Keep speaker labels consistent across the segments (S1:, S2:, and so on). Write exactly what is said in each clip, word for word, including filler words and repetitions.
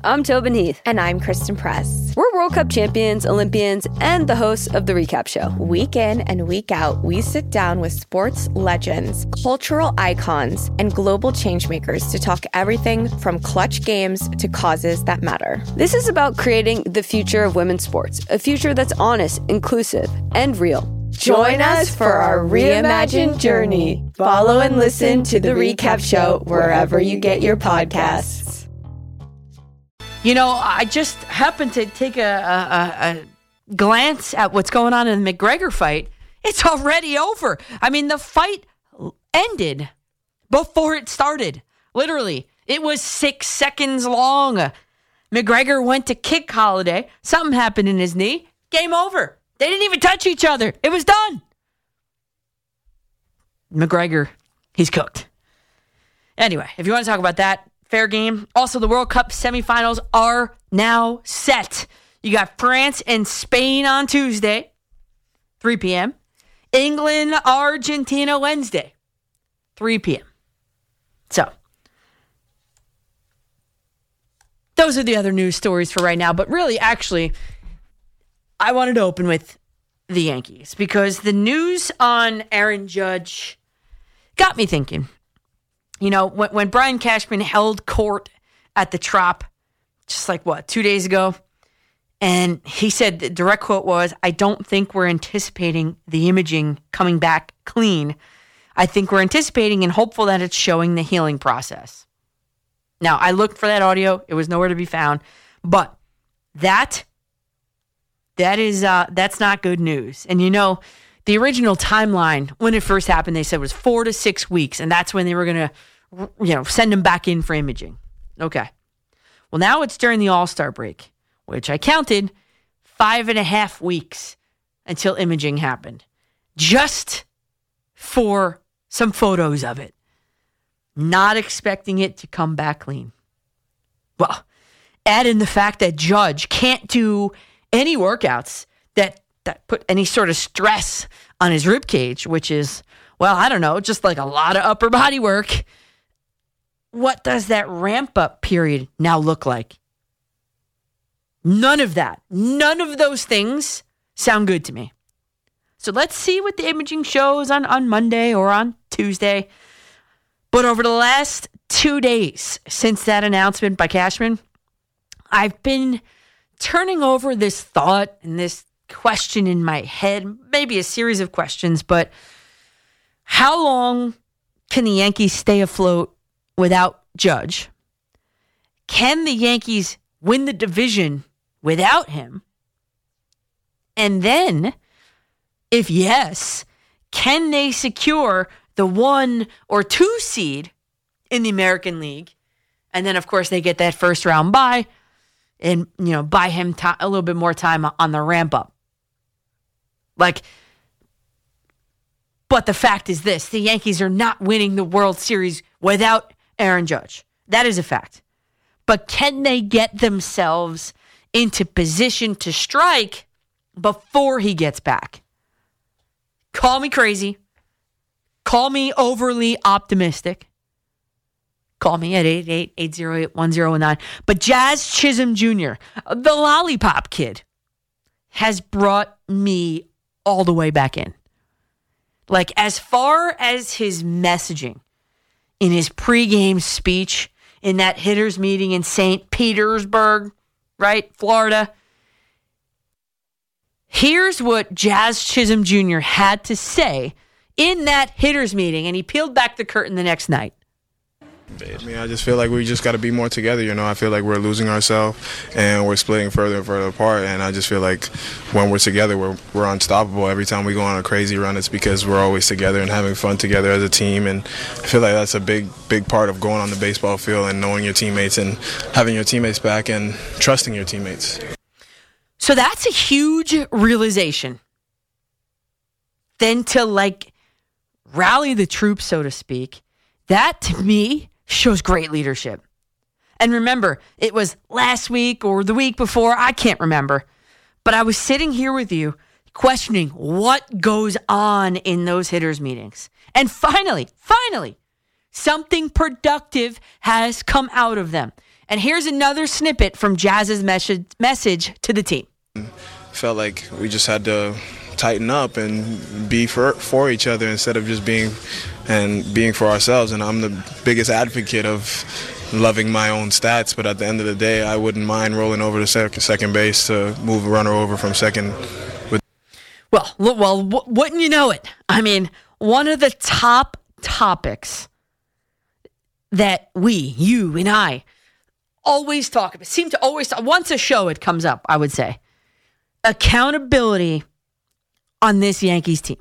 S1: I'm Tobin Heath.
S2: And I'm Kristen Press.
S1: We're World Cup champions, Olympians, and the hosts of The Recap Show.
S2: Week in and week out, we sit down with sports legends, cultural icons, and global changemakers to talk everything from clutch games to causes that matter.
S1: This is about creating the future of women's sports, a future that's honest, inclusive, and real.
S2: Join us for our reimagined journey. Follow and listen to The Recap Show wherever you get your podcasts.
S3: You know, I just happened to take a, a, a glance at what's going on in the McGregor fight. It's already over. I mean, the fight ended before it started. Literally, it was six seconds long. McGregor went to kick Holloway. Something happened in his knee. Game over. They didn't even touch each other. It was done. McGregor, he's cooked. Anyway, if you want to talk about that, fair game. Also, the World Cup semifinals are now set. You got France and Spain on Tuesday, three p.m. England, Argentina Wednesday, three p.m. So, those are the other news stories for right now. But really, actually, I wanted to open with the Yankees because the news on Aaron Judge got me thinking. You know, when, when Brian Cashman held court at the Trop, just like, what, two days ago? And he said, the direct quote was, I don't think we're anticipating the imaging coming back clean. I think we're anticipating and hopeful that it's showing the healing process. Now, I looked for that audio. It was nowhere to be found. But that... That is, uh, that's not good news. And you know, the original timeline when it first happened, they said was four to six weeks. And that's when they were going to, you know, send him back in for imaging. Okay. Well, now it's during the All-Star break, which I counted five and a half weeks until imaging happened. Just for some photos of it. Not expecting it to come back clean. Well, add in the fact that Judge can't do any workouts that, that put any sort of stress on his rib cage, which is, well, I don't know, just like a lot of upper body work. What does that ramp up period now look like? None of that. None of those things sound good to me. So let's see what the imaging shows on, on Monday or on Tuesday. But over the last two days since that announcement by Cashman, I've been turning over this thought and this question in my head, maybe a series of questions, but how long can the Yankees stay afloat without Judge? Can the Yankees win the division without him? And then, if yes, can they secure the one or two seed in the American League? And then, of course, they get that first round bye. And, you know, buy him to- a little bit more time on the ramp up. Like, but the fact is this, the Yankees are not winning the World Series without Aaron Judge. That is a fact. But can they get themselves into position to strike before he gets back? Call me crazy. Call me overly optimistic. Call me at eight eight eight, eight oh eight, one oh one nine. But Jazz Chisholm Junior, the lollipop kid, has brought me all the way back in. Like, as far as his messaging in his pregame speech in that hitters meeting in Saint Petersburg, right, Florida, here's what Jazz Chisholm Junior had to say in that hitters meeting, and he peeled back the curtain the next night.
S4: I mean, I just feel like we just got to be more together, you know. I feel like we're losing ourselves and we're splitting further and further apart, and I just feel like when we're together, we're, we're unstoppable. Every time we go on a crazy run, it's because we're always together and having fun together as a team, and I feel like that's a big, big part of going on the baseball field and knowing your teammates and having your teammates back and trusting your teammates.
S3: So that's a huge realization. Then to, like, rally the troops, so to speak, that, to me, shows great leadership. And remember, it was last week or the week before, I can't remember, but I was sitting here with you questioning what goes on in those hitters meetings. And finally, finally, something productive has come out of them. And here's another snippet from Jazz's message message to the team.
S4: Felt like we just had to tighten up and be for for each other instead of just being and being for ourselves. And I'm the biggest advocate of loving my own stats, but at the end of the day, I wouldn't mind rolling over to second, second base to move a runner over from second. With
S3: well, well, wouldn't you know it? I mean, one of the top topics that we, you and I, always talk about, seem to always, once a show it comes up, I would say, accountability on this Yankees team.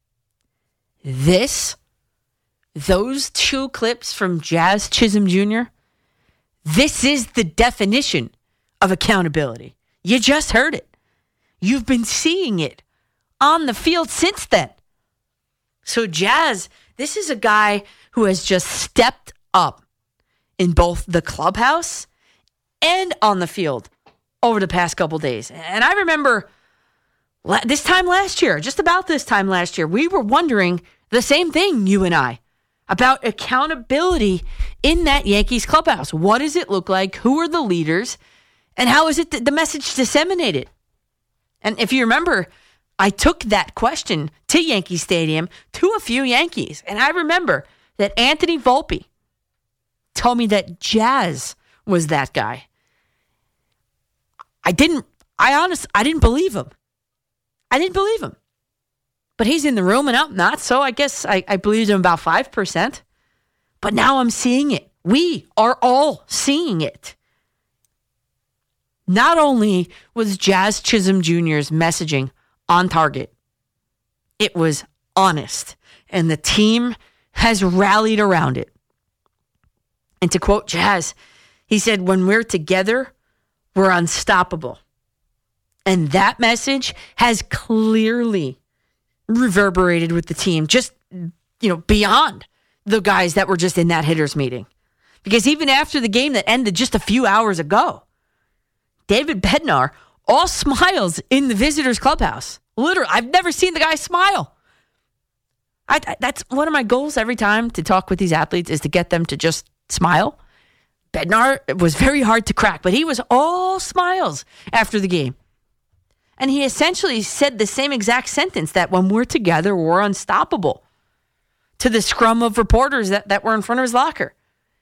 S3: This, those two clips from Jazz Chisholm Junior, this is the definition of accountability. You just heard it. You've been seeing it on the field since then. So Jazz, this is a guy who has just stepped up in both the clubhouse and on the field over the past couple days. And I remember this time last year, just about this time last year, we were wondering the same thing, you and I, about accountability in that Yankees clubhouse. What does it look like? Who are the leaders? And how is it th- the message disseminated? And if you remember, I took that question to Yankee Stadium to a few Yankees. And I remember that Anthony Volpe told me that Jazz was that guy. I didn't, I honestly, I didn't believe him. I didn't believe him. But he's in the room and I'm not, so I guess I, I believed him about five percent. But now I'm seeing it. We are all seeing it. Not only was Jazz Chisholm Junior's messaging on target, it was honest, and the team has rallied around it. And to quote Jazz, he said, when we're together, we're unstoppable. And that message has clearly reverberated with the team, just, you know, beyond the guys that were just in that hitters meeting. Because even after the game that ended just a few hours ago, David Bednar, all smiles in the visitors' clubhouse. Literally, I've never seen the guy smile. I, I, that's one of my goals every time to talk with these athletes is to get them to just smile. Bednar was very hard to crack, but he was all smiles after the game. And he essentially said the same exact sentence, that when we're together, we're unstoppable, to the scrum of reporters that, that were in front of his locker.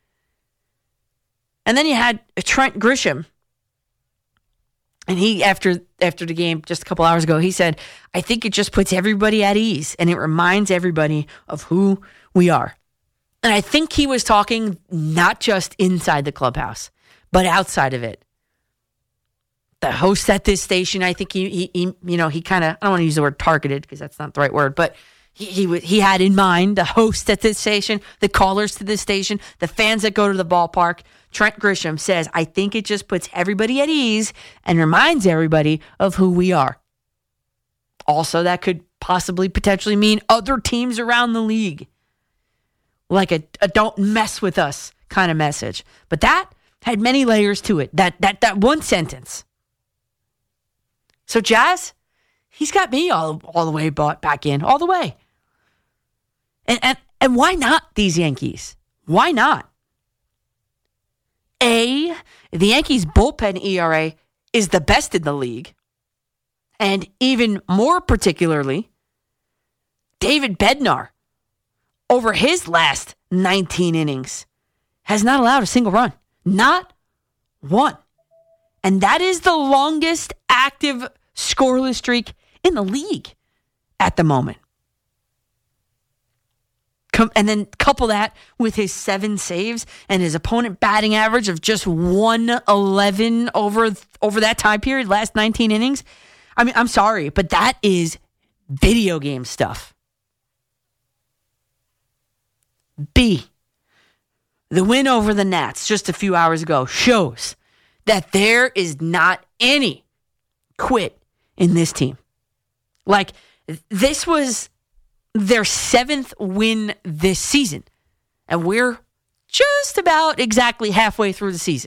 S3: And then you had Trent Grisham. And he, after after the game just a couple hours ago, he said, I think it just puts everybody at ease and it reminds everybody of who we are. And I think he was talking not just inside the clubhouse, but outside of it. The host at this station, I think he, he, he you know, he kind of, I don't want to use the word targeted because that's not the right word, but he, he he had in mind the host at this station, the callers to this station, the fans that go to the ballpark. Trent Grisham says, I think it just puts everybody at ease and reminds everybody of who we are. Also, that could possibly potentially mean other teams around the league. Like a, a don't mess with us kind of message. But that had many layers to it. That that that one sentence. So Jazz, he's got me all, all the way bought back in, all the way. And, and and why not these Yankees? Why not? A, the Yankees' bullpen E R A is the best in the league. And even more particularly, David Bednar, over his last nineteen innings, has not allowed a single run. Not one. And that is the longest active scoreless streak in the league at the moment. Com- and then couple that with his seven saves and his opponent batting average of just one eleven over, over that time period, last nineteen innings. I mean, I'm sorry, but that is video game stuff. B, the win over the Nats just a few hours ago shows that there is not any quit in this team. Like, this was their seventh win this season. And we're just about exactly halfway through the season.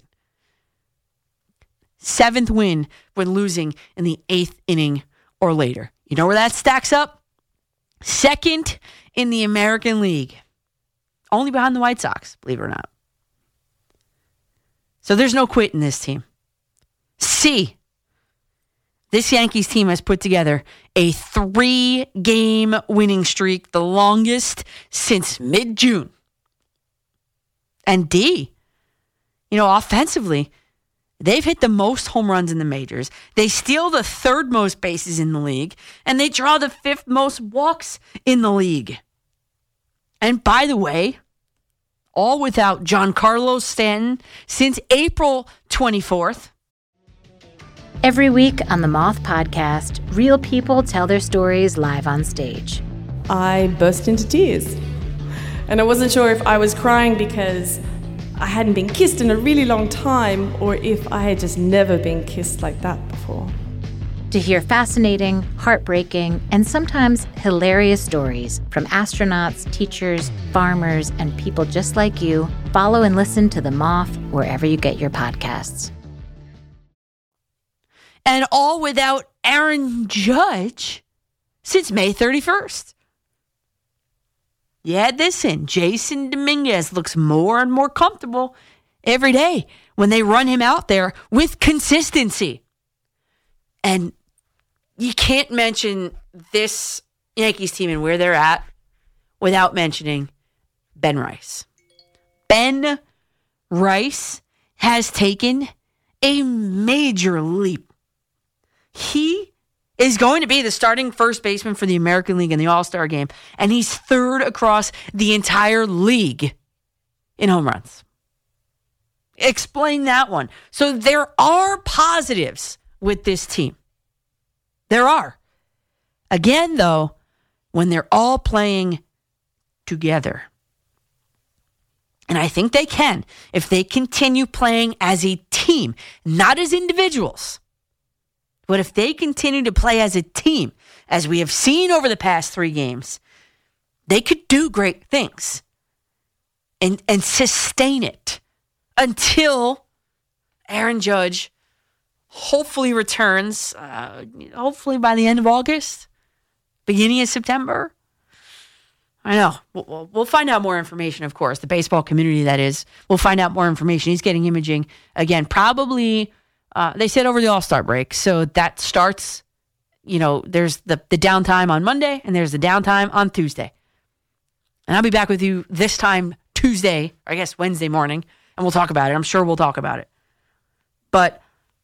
S3: Seventh win when losing in the eighth inning or later. You know where that stacks up? Second in the American League. Only behind the White Sox, believe it or not. So there's no quit in this team. C, this Yankees team has put together a three-game winning streak, the longest since mid-June. And D, you know, offensively, they've hit the most home runs in the majors. They steal the third most bases in the league, and they draw the fifth most walks in the league. And by the way, all without Giancarlo Stanton since April twenty-fourth.
S5: Every week on the Moth Podcast, real people tell their stories live on stage.
S6: I burst into tears. And I wasn't sure if I was crying because I hadn't been kissed in a really long time or if I had just never been kissed like that before.
S5: To hear fascinating, heartbreaking, and sometimes hilarious stories from astronauts, teachers, farmers, and people just like you, follow and listen to The Moth wherever you get your podcasts.
S3: And all without Aaron Judge since May thirty-first. You add this in. Jason Dominguez looks more and more comfortable every day when they run him out there with consistency. And you can't mention this Yankees team and where they're at without mentioning Ben Rice. Ben Rice has taken a major leap. He is going to be the starting first baseman for the American League in the All-Star game, and he's third across the entire league in home runs. Explain that one. So there are positives with this team. There are. Again, though, when they're all playing together. And I think they can if they continue playing as a team, not as individuals. But if they continue to play as a team, as we have seen over the past three games, they could do great things and, and sustain it until Aaron Judge hopefully returns, uh, hopefully by the end of August, beginning of September. I know. We'll, we'll find out more information, of course. The baseball community, that is. We'll find out more information. He's getting imaging, again, probably... Uh, they said over the All-Star break, so that starts, you know, there's the, the downtime on Monday, and there's the downtime on Tuesday. And I'll be back with you this time Tuesday, or I guess Wednesday morning, and we'll talk about it. I'm sure we'll talk about it. But,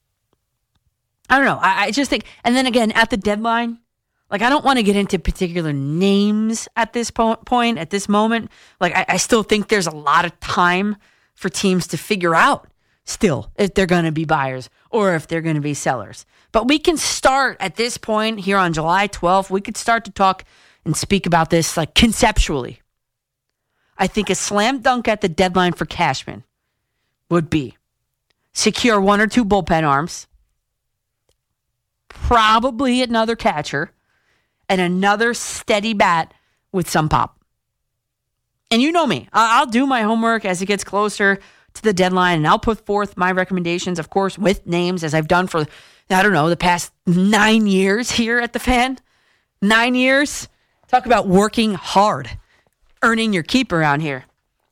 S3: I don't know. I, I just think, and then again, at the deadline, like, I don't want to get into particular names at this po- point, at this moment. Like, I, I still think there's a lot of time for teams to figure out still if they're going to be buyers or if they're going to be sellers. But we can start at this point here on July twelfth. We could start to talk and speak about this like conceptually. I think a slam dunk at the deadline for Cashman would be secure one or two bullpen arms, probably another catcher, and another steady bat with some pop. And you know me. I'll do my homework as it gets closer to the deadline, and I'll put forth my recommendations, of course, with names, as I've done for, I don't know, the past nine years here at The Fan. Nine years. Talk about working hard, earning your keep around here.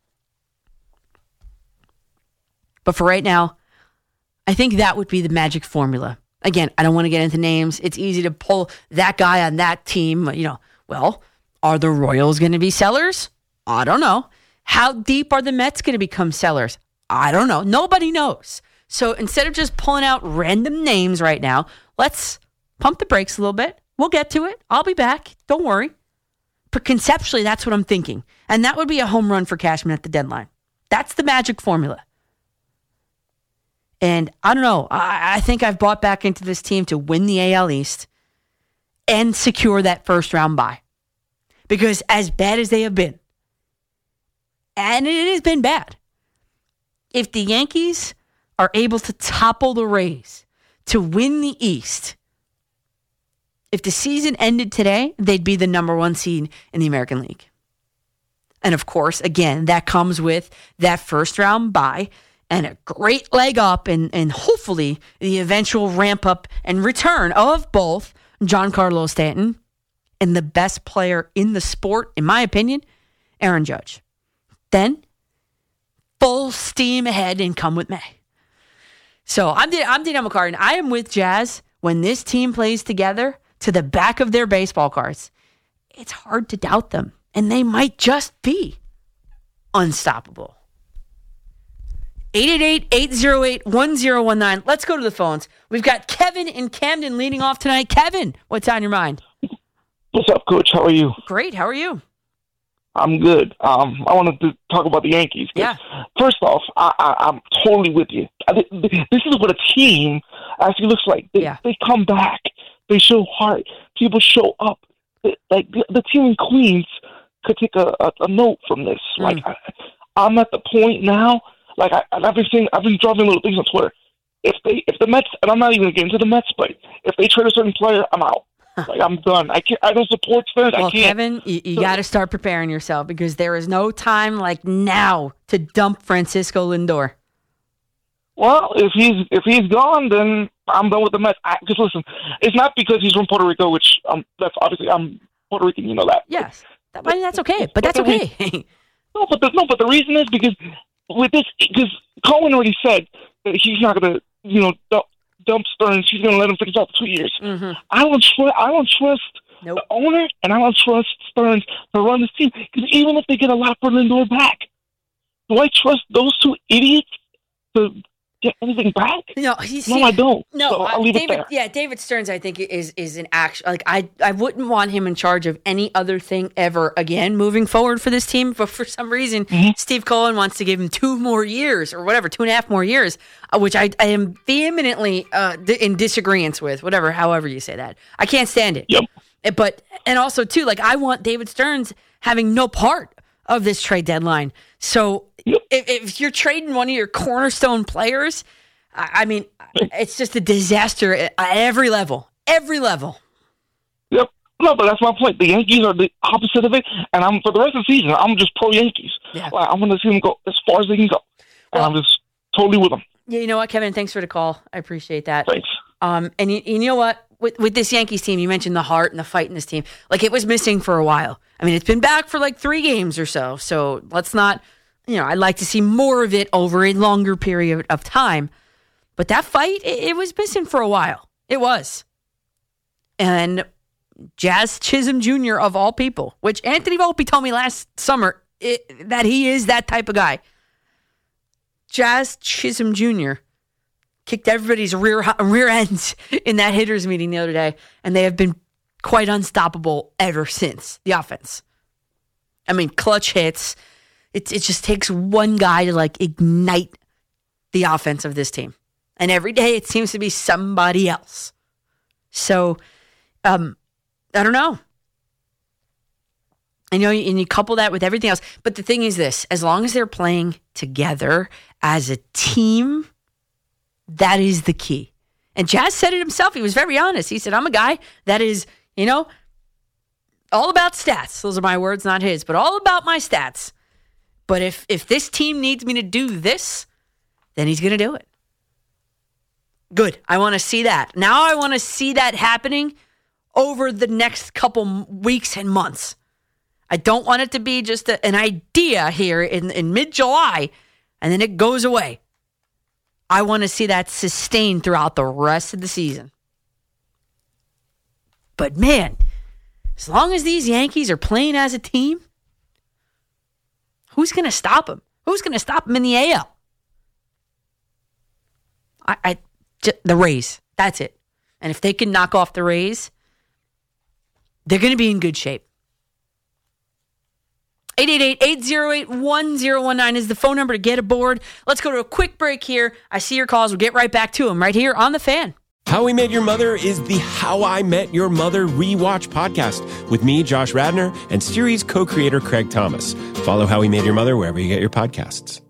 S3: But for right now, I think that would be the magic formula. Again, I don't want to get into names. It's easy to pull that guy on that team. You know, well, are the Royals going to be sellers? I don't know. How deep are the Mets going to become sellers? I don't know. Nobody knows. So instead of just pulling out random names right now, let's pump the brakes a little bit. We'll get to it. I'll be back. Don't worry. But conceptually, that's what I'm thinking. And that would be a home run for Cashman at the deadline. That's the magic formula. And I don't know. I, I think I've bought back into this team to win the A L East and secure that first round bye. Because as bad as they have been, and it has been bad, if the Yankees are able to topple the Rays to win the East, if the season ended today, they'd be the number one seed in the American League. And of course, again, that comes with that first round bye and a great leg up and, and hopefully the eventual ramp up and return of both Giancarlo Stanton and the best player in the sport, in my opinion, Aaron Judge. Then, full steam ahead and come with May. So I'm I'm Danielle McCartan. I am with Jazz when this team plays together to the back of their baseball cards. It's hard to doubt them, and they might just be unstoppable. eight eight eight, eight oh eight, one oh one nine. Let's go to the phones. We've got Kevin in Camden leading off tonight. Kevin, what's on your mind?
S7: What's up, Coach? How are you?
S3: Great. How are you?
S7: I'm good. Um, I wanted to talk about the Yankees.
S3: Yeah.
S7: First off, I, I, I'm totally with you. I, this is what a team actually looks like. They,
S3: yeah.
S7: they come back. They show heart. People show up. Like the, the team in Queens could take a, a, a note from this. Mm. Like I, I'm at the point now. Like I, I've been saying, I've been dropping little things on Twitter. If they, if the Mets, and I'm not even getting to the Mets, but if they trade a certain player, I'm out. Like I'm done. I can't. I don't support fans.
S3: Well,
S7: I can't.
S3: Kevin, you, you got to start preparing yourself because there is no time like now to dump Francisco Lindor.
S7: Well, if he's if he's gone, then I'm done with the Mets. Because listen, it's not because he's from Puerto Rico, which um, that's obviously I'm Puerto Rican. You know that.
S3: Yes, that, I mean, that's okay. But that's okay.
S7: no, but the, no, but the reason is because with this, because Cohen already said that he's not going to, you know, dump, dump Stearns. He's going to let him finish out for two years.
S3: Mm-hmm.
S7: I don't trust. I don't trust nope. the owner, and I don't trust Stearns to run this team. Because even if they get a lot for Lindor back, do I trust those two idiots to get anything back?
S3: No, you see,
S7: no, I don't.
S3: No,
S7: so I'll leave
S3: David.
S7: it there.
S3: Yeah, David Stearns, I think is is an action. Like I, I wouldn't want him in charge of any other thing ever again moving forward for this team. But for some reason, mm-hmm. Steve Cohen wants to give him two more years or whatever, two and a half more years, uh, which I, I am vehemently uh, in disagreement with. Whatever, however you say that, I can't stand it.
S7: Yep.
S3: But and also too, like I want David Stearns having no part of this trade deadline. So yep. if, if you're trading one of your cornerstone players, I, I mean, it's just a disaster at, at every level, every level.
S7: Yep. No, but that's my point. The Yankees are the opposite of it, and I'm for the rest of the season, I'm just pro Yankees. Yeah. Like, I'm going to see them go as far as they can go, and well, I'm just totally with them.
S3: Yeah, you know what, Kevin? Thanks for the call. I appreciate that.
S7: Thanks.
S3: Um, and you, you know what? With with this Yankees team, you mentioned the heart and the fight in this team. Like it was missing for a while. I mean, it's been back for like three games or so. So let's not, you know, I'd like to see more of it over a longer period of time. But that fight, it, it was missing for a while. It was. And Jazz Chisholm Junior of all people, which Anthony Volpe told me last summer it, that he is that type of guy. Jazz Chisholm Junior kicked everybody's rear rear ends in that hitters meeting the other day, and they have been quite unstoppable ever since, the offense. I mean, clutch hits. It, it just takes one guy to, like, ignite the offense of this team. And every day it seems to be somebody else. So, um, I don't know. And, you know, and you couple that with everything else. But the thing is this, as long as they're playing together as a team, that is the key. And Jazz said it himself. He was very honest. He said, I'm a guy that is, you know, all about stats. Those are my words, not his, but all about my stats. But if if this team needs me to do this, then he's going to do it. Good. I want to see that. Now I want to see that happening over the next couple weeks and months. I don't want it to be just a, an idea here in, in mid-July, and then it goes away. I want to see that sustained throughout the rest of the season. But man, as long as these Yankees are playing as a team, who's going to stop them? Who's going to stop them in the A L? I, I, j- the Rays. That's it. And if they can knock off the Rays, they're going to be in good shape. eight eight eight, eight oh eight, one oh one nine is the phone number to get aboard. Let's go to a quick break here. I see your calls. We'll get right back to them right here on The Fan.
S8: How We Met Your Mother is the How I Met Your Mother rewatch podcast with me, Josh Radnor, and series co-creator Craig Thomas. Follow How We Met Your Mother wherever you get your podcasts.